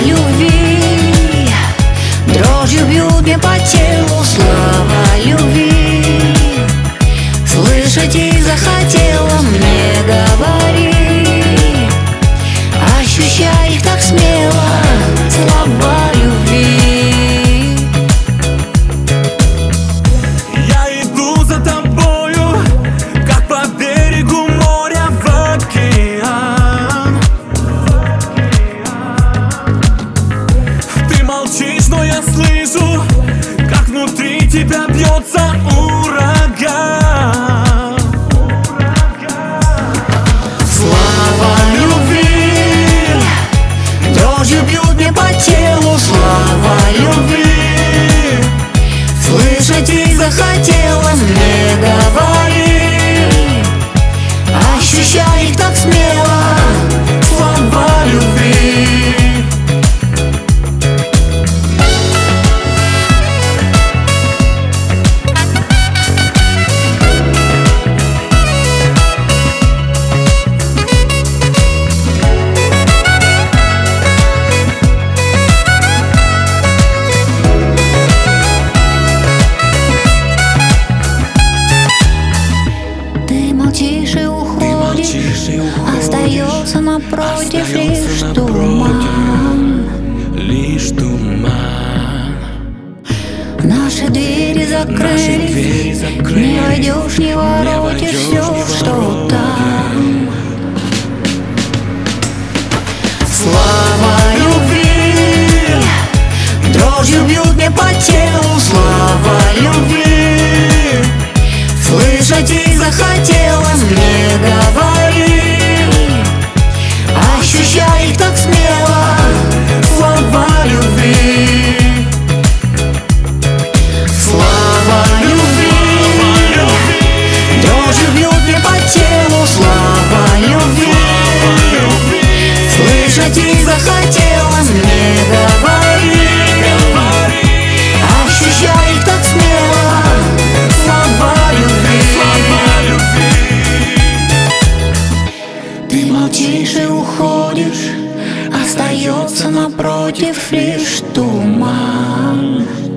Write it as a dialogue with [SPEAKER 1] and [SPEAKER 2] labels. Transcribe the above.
[SPEAKER 1] любви дрожью бьют мне по телу слова любви. Слышать их захотела, мне говори, ощущай их так смело, слова любви.
[SPEAKER 2] Я иду за тобою, как по берегу моря в океан. Ты молчишь, но я слышу, как внутри тебя бьется ураган.
[SPEAKER 1] Слова любви дрожью бьют мне по телу слова любви. Слышать их захотела, мне говори, ощущай их так смело, слова любви. Молчишь и уходишь, остается напротив лишь туман. Наши двери закрылись, не войдешь, не воротишь все, что там. Слова любви дрожью бьют мне по телу слова любви. Слышать их захотела, мне говори, ощущай их так смело, слова любви. Слова любви дрожью бьют мне по телу слова любви. Слышать их захотела, мне говори, ощущай их так смело, слова любви. Ты молчишь и уходишь, остается напротив лишь туман.